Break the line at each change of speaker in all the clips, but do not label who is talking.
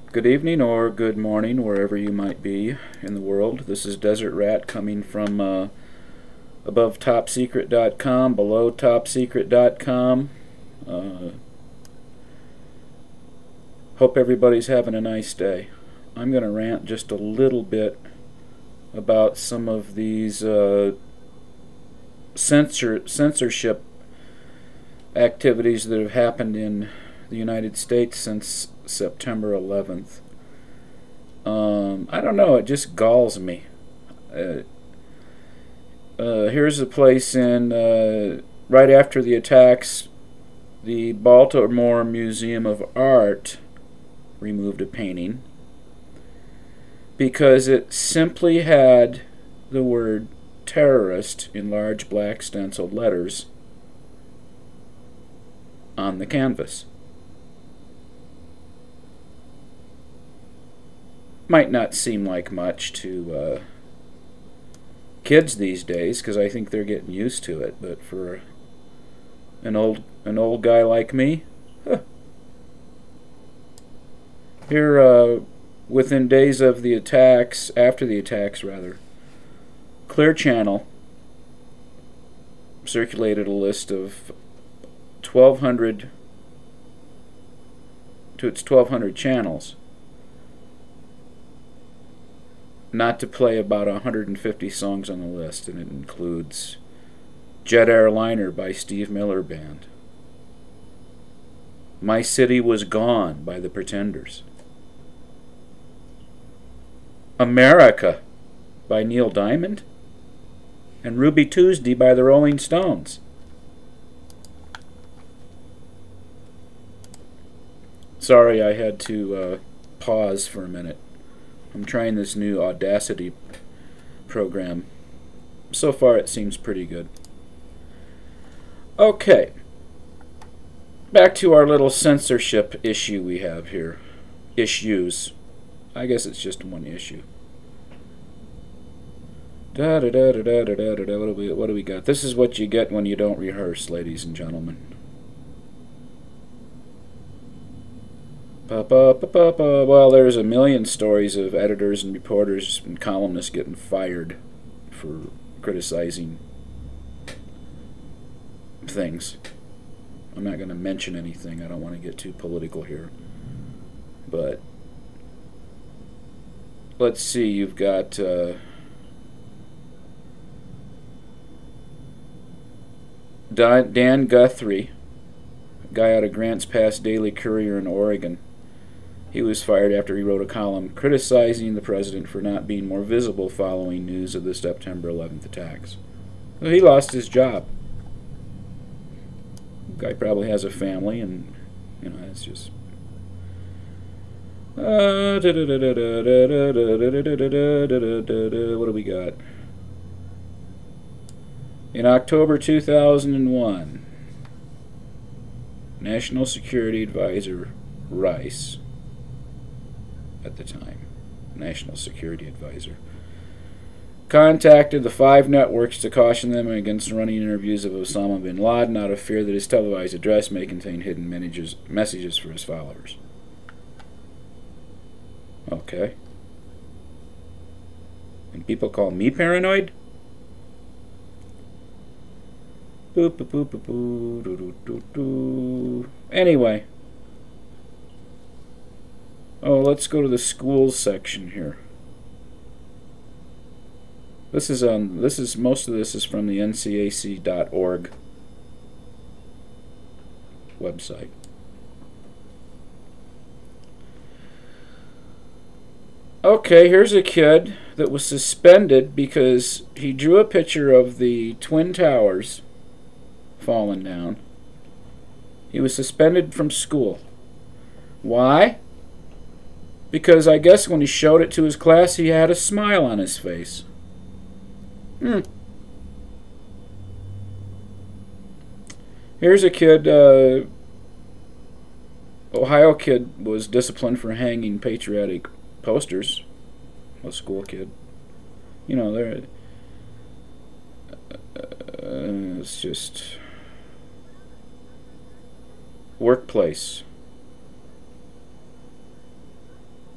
Good evening or good morning, wherever you might be in the world. This is Desert Rat coming from above topsecret.com, below topsecret.com. Hope everybody's having a nice day. I'm going to rant just a little bit about some of these censorship activities that have happened in the United States since September 11th. I don't know, it just galls me. Here's a place in, right after the attacks, the Baltimore Museum of Art removed a painting because it simply had the word terrorist in large black stenciled letters on the canvas. Might not seem like much to kids these days, because I think they're getting used to it, but for an old guy like me, here, within days of the attacks, after the attacks rather, Clear Channel circulated a list of 1,200 to its 1,200 channels, not to play about 150 songs on the list, and it includes Jet Airliner by Steve Miller Band, My City Was Gone by the Pretenders, America by Neil Diamond, and Ruby Tuesday by the Rolling Stones. Sorry, I had to pause for a minute. I'm trying this new Audacity program. So far it seems pretty good. Okay. Back to our little censorship issue we have here. Issues. I guess it's just one issue. What do we got? This is what you get when you don't rehearse, ladies and gentlemen. Well, there's a million stories of editors and reporters and columnists getting fired for criticizing things. I'm not going to mention anything. I don't want to get too political here. But let's see. You've got Dan Guthrie, a guy out of Grants Pass Daily Courier in Oregon. He was fired after he wrote a column criticizing the president for not being more visible following news of the September 11th attacks. Well, he lost his job. The guy probably has a family, and, you know, it's just... What do we got? In October 2001, National Security Advisor Rice, at the time, National Security Advisor, contacted the 5 networks to caution them against running interviews of Osama bin Laden out of fear that his televised address may contain hidden messages for his followers. Okay. And people call me paranoid? Boop, boop, boop, boop, boop, doo, doo, doo. Anyway. Oh, let's go to the schools section here. Most of this is from the ncac.org website. Okay, here's a kid that was suspended because he drew a picture of the Twin Towers falling down. He was suspended from school. Why? Because I guess when he showed it to his class, he had a smile on his face. Here's a kid, Ohio kid was disciplined for hanging patriotic posters. A school kid. You know, it's just workplace.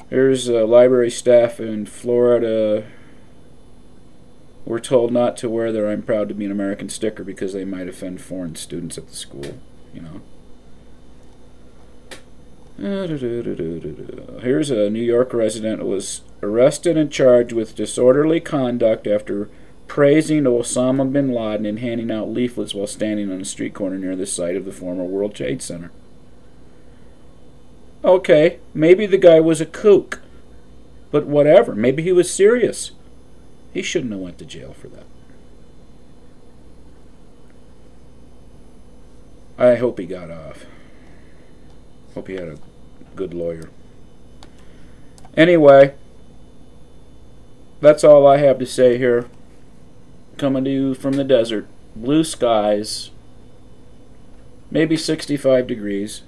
Here's library staff in Florida. We're told not to wear their "I'm proud to be an American" sticker because they might offend foreign students at the school, you know. Here's a New York resident who was arrested and charged with disorderly conduct after praising Osama bin Laden and handing out leaflets while standing on a street corner near the site of the former World Trade Center. Okay, maybe the guy was a kook, but whatever. Maybe he was serious. He shouldn't have went to jail for that. I hope he got off. Hope he had a good lawyer. Anyway, that's all I have to say here. Coming to you from the desert. Blue skies. Maybe 65 degrees.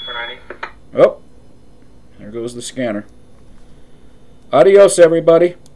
Oh, there goes the scanner. Adios, everybody.